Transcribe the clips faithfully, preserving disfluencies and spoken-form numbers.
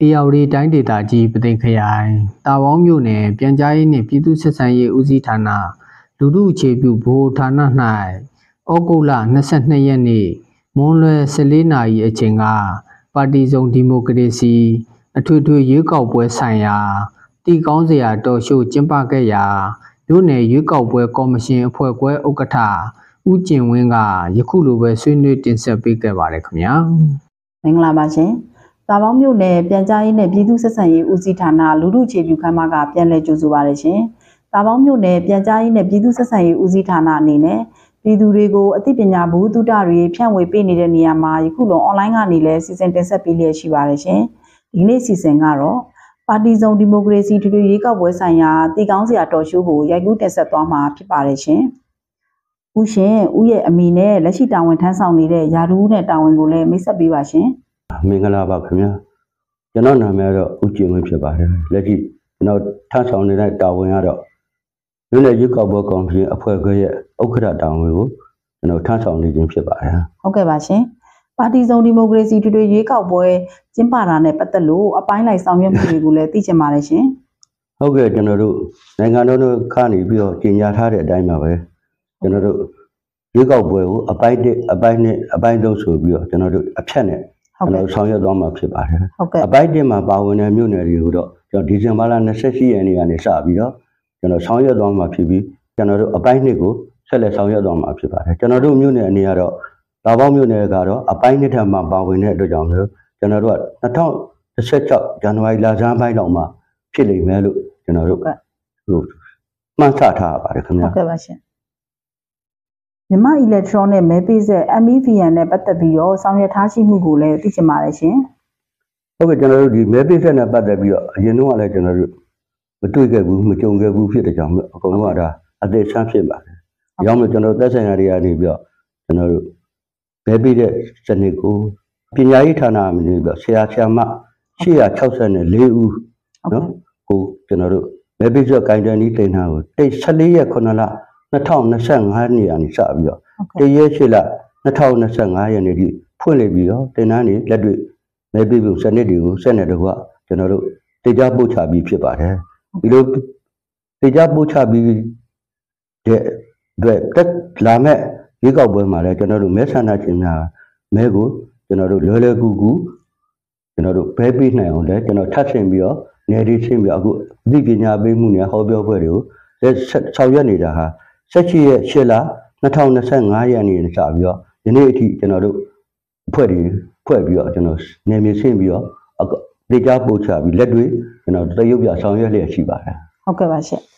အေယာဝတီတိုင်းဒေသကြီးပသိမ်ခရိုင်တာပေါင်းမြို့နယ်ပြန်ကြားရေးနှင့်ပြည်သူ့ဆက်ဆံရေးဦးစီးဌာနလူထုအခြေပြုဗဟိုဌာန၌ဩဂုတ်လ၂၂ရက်နေ့မွန်းလွဲ၁၄နာရီအချိန်ကပါတီစုံဒီမိုကရေစီအထွေထွေရွေးကောက်ပွဲဆိုင်ရာတီကောင်းစရာတော်ရှိုးကျင်းပခဲ့ရာမြို့နယ်ရွေးကောက်ပွဲကော်မရှင်အဖွဲ့ခွဲဥက္ကဋ္ဌဦးကျင်ဝင်းကယခုလိုပဲဆွေးနွေးတင်ဆက်ပေးခဲ့ပါတယ်ခင်ဗျာမင်္ဂလာပါရှင်တာပေါင်းမြို့နယ်ပြန်ကြားရေးနဲ့ပြည်သူ့ဆက်ဆံရေးဦးစီးဌာနလူထုအခြေပြုခန်းမကပြန်လည်ကြိုဆိုပါရရှင်တာပေါင်းမြို့နယ်ပြန်ကြားရေးနဲ့ပြည်သူ့ဆက်ဆံရေးဦးစီးဌာနအနေနဲ့ပြည်သူတွေကိုအသိပညာဘုသူတတွေဖြန့်ဝေပေးနေတဲ့နေရာမှာယခုလုံး online ကနေလည်းစီစဉ်တင်ဆက်ပေးလျက်ရှိပါရရှင်ဒီနေ့စီစဉ်ကတော့ပါတီစုံဒီမိုကရေစီထွေထွေရွေးကောက်ပွဲဆိုင်ရာတီကောင်းစရာတော်ရှိုးကိုရိုက်ကူးတင်ဆက်သွားမှာဖြစ်ပါတယ်ရှင်ဦးရှင်ဦးရဲ့အမိနဲ့လက်ရှိတာဝန်ထမ်းဆောင်နေတဲ့ယာဒူးနဲ့တာဝန်ကိုလည်းမိတ်ဆက်ပေးပါရှင်မင်္ဂလာပါခင်ဗျာကျွန်တော်နာမည်ကတော့ဦးကျင်ဝင်းဖြစ်ပါတယ်လက်ရှိကျွန်တော်ထမ်းဆောင်နေတဲ့တာဝန်ကတော့မြို့နယ်ရွေးကောက်ပွဲကော်မရှင်အဖွဲ့ခွဲရဲ့ဥက္ကဋ္ဌတာဝန်ကိုကျွန်တော်ထမ်းဆောင်နေခြင်းဖြစ်ပါတယ်ဟုတ်ကဲ့ပါရှင်ပါတီစုံဒီမိုကရေစီထွေထွေရွေးကောက်ပွဲကျင်းပတာနဲ့ပတ်သက်လို့အပိုင်းလိုက်ဆောင်ရွက်မှုတွေကိုလည်းသိချင်ပါတယ်ရှင်ဟုတ်ကဲ့ကျွန်တော်တို့နိုင်ငံတော်တို့ခါနေပြီးတော့ကြီးညာထားတဲ့အတိုင်းပါပဲကျွန်တော်တို့ရွေးကောက်ပွဲကိုအပိုင်းတစ်အပိုင်းနှစ်အပိုင်းသုံးဆိုပြီးတော့ကျွန်တော်တို့အဖြတ်နဲ့ကျွန်တော်ဆောင်ရွက်သွားမှာဖြစ်ပါတယ်အပိုင်းတစ်မှာပါဝင်တဲ့မြို့နယ်တွေကိုတော့ကျွန်တော်ဒီဇင်ဘာလ၂၈ရက်နေ့ကနေစပြီးတော့ကျွန်တော်ဆောင်ရွက်သွားမှာဖြစ်ပြီးကျွန်တော်တို့အပိုင်းနှစ်ကိုဆက်လက်ဆောင်ရွက်သွားမှာဖြစ်ပါတယ်ကျွန်တော်တို့မြို့နယ်အနေကတော့တာပေါင်းမြို့နယ်ကတော့အပိုင်းနှစ်ထပ်မှာပါဝင်တဲ့အတွက်ကြောင့်လို့ကျွန်တော်တို့က၂၀၁၆ဇန်နဝါရီလဆန်းပိုင်းလောက်မှာဖြစ်လိမ့်မယ်လို့ကျွန်တော်တို့ဟိုမှန်းဆထားပါတယ်ခင်ဗျာဟုတ်ကဲ့ပါရှင်မြန်မာအီလက်ထရောနဲ့မဲပေးဆက် M E V N နဲ့ပတ်သက်ပြီးတော့ဆောင်ရွက်ထားရှိမှုကိုလည်းသိချင်ပါတယ်ရှင်ဟုတ်ကဲ့ကျွန်တော်တို့ဒီမဲပေးဆက်နဲ့ပတ်သက်ပြီးတော့အရင်တော့လည်းကျွန်တော်တို့မတွေ့ခဲ့ဘူးမကြုံခဲ့ဘူးဖြစ်တဲ့ကြောင့်အကုန်လုံးကဒါအသေးချမ်းဖြစ်ပါတယ်။ရောင်းလို့ကျွန်တော်သက်ဆိုင်ရာတွေကနေပြီးတော့ကျွန်တော်တို့မဲပေးတဲ့စနစ်ကိုပညာရေးဌာနကနေပြီးတော့ဆရာဆရာမ၈၆၄ဦးနော်ဟိုကျွန်တော်တို့မဲပေးဆက်ကိုင်တန်ဒီတင်ထားကိုတိတ်၁၄ရက်ခုနှစ်လ၂၀၂၅နှစ်ကနေစပြီးတော့တရက်ရှိလ၂၀၂၅ရက်နေ့ထိဖွင့်လိုက်ပြီးတော့တင်တန်းနေလက်တွေ့မဲပေးဖို့စနစ်တွေကိုစက်နဲ့တော့ကျွန်တော်တို့တေချာပို့ချပြီးဖြစ်ပါတယ်ဒီလိုတေချာပို့ချပြီးတဲ့အတွက်တက်လာမဲ့ရွေးကောက်ပွဲမှာလည်းကျွန်တော်တို့မဲဆန္ဒရှင်များမဲကိုကျွန်တော်တို့လွယ်လွယ်ကူကူကျွန်တော်တို့ဘဲပေးနိုင်အောင်လည်းကျွန်တော်ထပ်ဆင့်ပြီးတော့နေဒီချင်းပြီးအခုအသိပညာပေးမှုနဲ့ဟောပြောပွဲတွေကိုဆောင်ရွက်နေတာဟာ၁၈ရက်၈လ၂၀၂၅ရက်နေ့နဲ့စပြီးတော့ဒီနေ့အထိကျွန်တော်တို့အဖွဲ့တွေဖွဲ့ပြီးတော့ကျွန်တော်နေမြေဆင့်ပြီးတော့တေချာပို့ချပြီးလက်တွေ့ကျွန်တော်တရုပ်ပြဆောင်ရွက်လျက်ရှိပါတယ်ဟုတ်ကဲ့ပါရှင့်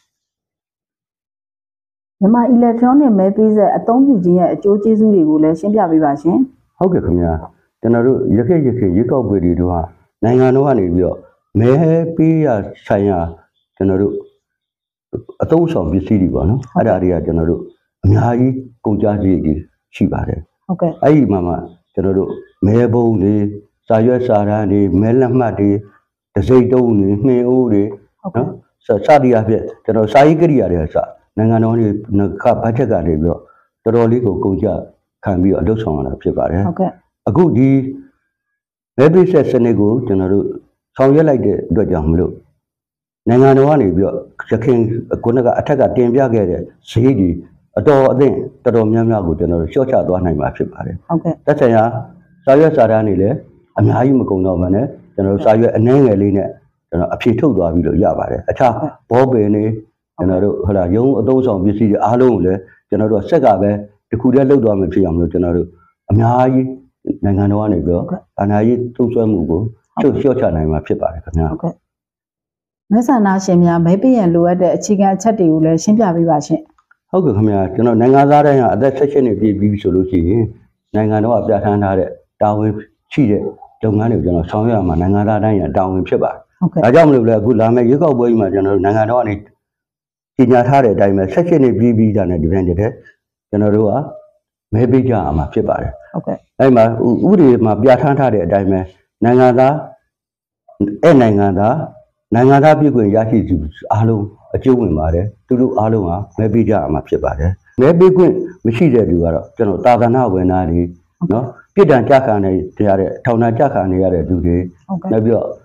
မြန်မာအီလက်ထရောနစ်မဲပေးဆက်အသုံးပြုခြင်းရဲ့အကျိုးကျေးဇူးတွေကိုလည်းရှင်းပြပေးပါရှင်ဟုတ်ကဲ့ခင်ဗျာကျွန်တော်တို့ရခေရခေရွေးကောက်ပွဲတွေတော့နိုင်ငံတော်ကနေပြီးတော့မဲပေးရဆိုင်ရာကျွန်တော်တို့အသုံးဆောင်ပစ္စည်းတွေပေါ့နော်အဲ့ဒါတွေကကျွန်တော်တို့အများကြီးကုန်ကြစည်တွေရှိပါတယ်ဟုတ်ကဲ့အဲ့ဒီမှာမှကျွန်တော်တို့မဲပုံးတွေစာရွက်စာတမ်းတွေမဲလက်မှတ်တွေတစိမ့်တုံးတွေနှင်းအိုးတွေနော်စသည်အဖြစ်ကျွန်တော်စာရေးကိရိယာတွေကစနိုင်ငံတော်တွေခဘတ်ဂျက်ကနေပြီးတော့တော်တော်လေးကိုကုန်ကြခံပြီးတော့အလုပ်ဆောင်ရတာဖြစ်ပါတယ်ဟုတ်ကဲ့အခုဒီမဲပေးဆက်စနစ်ကိုကျွန်တော်တို့ဆောင်ရွက်လိုက်တဲ့အတွက်ကြောင့်မလို့နိုင်ငံတော်ကနေပြီးတော့ရခိုင်ခုနကအထက်ကတင်ပြခဲ့တဲ့ဈေးကြီးအတော်အသင့်တော်တော်များများကိုကျွန်တော်တို့ရှော့ချသွားနိုင်မှာဖြစ်ပါတယ်ဟုတ်ကဲ့သက်ဆိုင်ရာစာရွက်စာတမ်းတွေလည်းအများကြီးမကုန်တော့ဘဲနဲ့ကျွန်တော်တို့စာရွက်အနှဲငယ်လေးနဲ့ကျွန်တော်အဖြေထုတ်သွားပြီးလို့ရပါတယ်အခြားဘောပင်တွေကျွန်တော်တို့ဟလာရုံးအသုံးဆောင်ပစ္စည်းတွေအားလုံးကိုလည်းကျွန်တော်တို့ဆက်ကပဲတခုတည်းလှုပ်သွားမှဖြစ်အောင်လို့ကျွန်တော်တို့အများကြီးနိုင်ငံတော်ကနေပြီးတော့အာဏာရေးသုံးစွဲမှုကိုချုပ်လျှော့ချနိုင်မှာဖြစ်ပါတယ်ခင်ဗျာဟုတ်ကဲ့မဲဆန္ဒရှင်များမဲပေးရန်လိုအပ်တဲ့အခြေခံအချက်တွေကိုလည်းရှင်းပြပေးပါရှင့်ဟုတ်ကဲ့ခင်ဗျာကျွန်တော်နိုင်ငံသားတိုင်းကအသက်၁၈နှစ်ပြည့်ပြီးဆိုလို့ရှိရင်နိုင်ငံတော်ကပြဋ္ဌာန်းထားတဲ့တာဝန်ရှိတဲ့လုပ်ငန်းတွေကိုကျွန်တော်ဆောင်ရွက်ရမှာနိုင်ငံသားတိုင်းရတာဝန်ဖြစ်ပါတယ်ဒါကြောင့်မလို့လဲအခုလာမယ့်ရွေးကောက်ပွဲကြီးမှာကျွန်တော်တို့နိုင်ငံတော်ကနေကြီးညာထားတဲ့အတိုင်းပဲ၁၈နှစ်ပြည့်ပြီးတာနဲ့ဒီပိုင်းတည်းကျွန်တော်တို့ကမဲပေးကြရမှာဖြစ်ပါတယ်ဟုတ်ကဲ့အဲ့မှာဥပဒေမှာပြဋ္ဌာန်းထားတဲ့အတိုင်းပဲနိုင်ငံသားအဲ့နိုင်ငံသားနိုင်ငံသားပြည်ခွင့်ရရှိသူအားလုံးအကျိုးဝင်ပါတယ်သူတို့အားလုံးကမဲပေးကြရမှာဖြစ်ပါတယ်မဲပေးခွင့်မရှိတဲ့လူကတော့ကျွန်တော်တာသနာဝင်သားတွေနော်ပြည်တံကြခံနေရတဲ့ထောင်ဒဏ်ကြခံနေရတဲ့လူတွေနောက်ပြီးတော့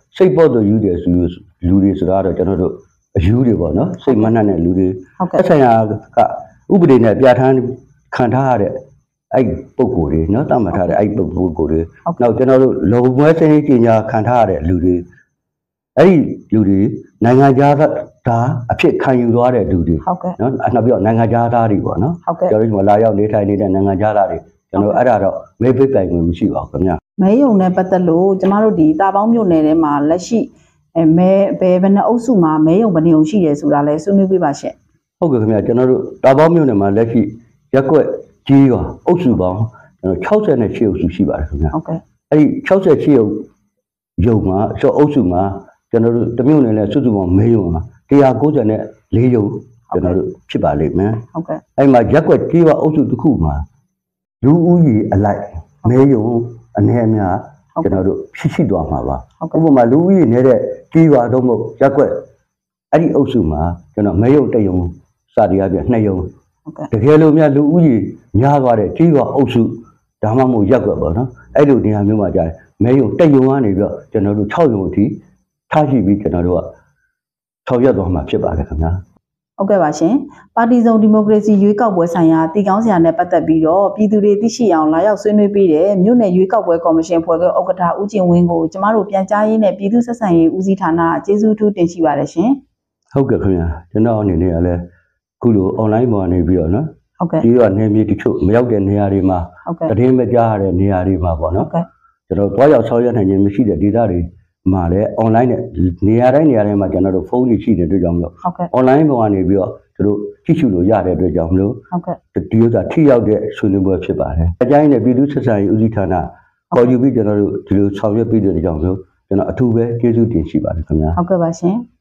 စိတ်ပေါ်သူယူတယ်ဆိုလူတွေဆိုတော့ကျွန်တော်တို့အယူတွေပေါ့နော်စိတ်မနှံ့တဲ့လူတွေအဆိုင်ရာကဥပဒေနဲ့ပြဋ္ဌာန်းခံထားရတဲ့အဲ့ပုံကိုယ်တွေနော်တတ်မှတ်ထားတဲ့အဲ့ပုံကိုယ်တွေနောက်ကျွန်တော်တို့လုံမွဲစင်းကြီးညာခံထားရတဲ့လူတွေအဲ့ဒီလူတွေနိုင်ငံသားဒါအဖြစ်ခံယူသွားတဲ့လူတွေနော်နောက်ပြီးတော့နိုင်ငံသားတွေပေါ့နော်ကျွန်တော်တို့လာရောက်နေထိုင်နေတဲ့နိုင်ငံသားတွေကျွန်တော်အဲ့ဒါတော့မေးပိတ်ပိုင်ဝင်မရှိပါဘူးခင်ဗျမဲယုံနဲ့ပတ်သက်လို့ကျမတို့ဒီတာပေါင်းမြို့နယ်ထဲမှာလက်ရှိအဲမဲဘယ်ဘယ်နှအုပ်စုမှာမဲယုံဘယ်နှုံရှိတယ်ဆိုတာလဲဆွေးနွေးပြပါရှင့်ဟုတ်ကဲ့ခင်ဗျကျွန်တော်တို့တာပေါင်းမြို့နယ်မှာလက်ရှိရက်ကွက်ကြီးရောအုပ်စုပေါင်းကျွန်တော်၆၈အုပ်စုရှိပါတယ်ခင်ဗျဟုတ်ကဲ့အဲ့ဒီ၆၈ရုပ်ရုပ်မှာဆိုအုပ်စုမှာကျွန်တော်တို့တမျိုးနယ်လဲစုစုပေါင်းမဲယုံမှာ၁၉၄ရုပ်ကျွန်တော်တို့ဖြစ်ပါလိမ့်မယ်ဟုတ်ကဲ့အဲ့မှာရက်ကွက်ကြီးရောအုပ်စုတစ်ခုမှာလူဦးရေအလိုက်မဲယုံအနေအများကျွန်တော်တို့ဖြစ်ရှိသွားမှာပါဥပမာလူဦးရေနေတဲ့ကြီးရွာတော့မဟုတ်ရက်ကွက်အဲ့ဒီအုပ်စုမှာကျွန်တော်မဲယုံတယုံစတရားပြနှစ်ယုံတကယ်လို့များလူဦးရေများသွားတဲ့ကြီးရွာအုပ်စုဒါမှမဟုတ်ရက်ကွက်ပေါ့နော်အဲ့လိုနေရာမျိုးမှာကြာမဲယုံတယုံကနေပြီးတော့ကျွန်တော်တို့၆ယုံအထိထားရှိပြီးကျွန်တော်တို့ကဆောင်ရွက်သွားမှာဖြစ်ပါတယ်ခင်ဗျာဟုတ်ကဲ့ပါရှင်ပါတီစုံဒီမိုကရေစီရွေးကောက်ပွဲဆိုင်ရာတည်ကောင်းစရာနဲ့ပတ်သက်ပြီးတော့ပြည်သူတွေသိရှိအောင်လာရောက်ဆွေးနွေးပေးတဲ့မြို့နယ်ရွေးကောက်ပွဲကော်မရှင်ဖွဲ့ကဥက္ကဋ္ဌဦးကျင်ဝင်းကိုကျမတို့ပြန်ကြားရေးနဲ့ပြည်သူ့ဆက်ဆံရေးဦးစီးဌာနကျေးဇူးထူးတင်ရှိပါတယ်ရှင်ဟုတ်ကဲ့ခင်ဗျာကျွန်တော်အနေနဲ့လည်းခုလို online ပေါ်နေပြီးတော့နော်ဟုတ်ကဲ့ဒီတော့နေမြေတချို့မရောက်တဲ့နေရာတွေမှာတည်င်းမကြားရတဲ့နေရာတွေမှာပေါ့နော်ကျွန်တော်တွားရောက်ဆောက်ရနိုင်ခြင်းမရှိတဲ့ဒေသတွေမှာလည်း online နဲ့နေရာတိုင်းနေရာတိုင်းမှာကျွန်တော်တို့ဖုန်းကြီးရှိတဲ့အတွက်ကြောင့်မလို့ online ပေါ်ကနေပြီးတော့သူတို့ကြည့်ရှုလို့ရတဲ့အတွက်ကြောင့်မလို့ဟုတ်ကဲ့ဒီဥစ္စာထိရောက်တဲ့ဆွေးနွေးပွဲဖြစ်ပါတယ်အကြိုင်းနဲ့ပြည်သူ့ဆက်ဆံရေးဦးစီးဌာနခေါ်ယူပြီးကျွန်တော်တို့ဒီလိုဆောင်ရွက်ပြီးတဲ့ကြောင့်မလို့ကျွန်တော်အထူးပဲကျေးဇူးတင်ရှိပါတယ်ခင်ဗျာဟုတ်ကဲ့ပါရှင်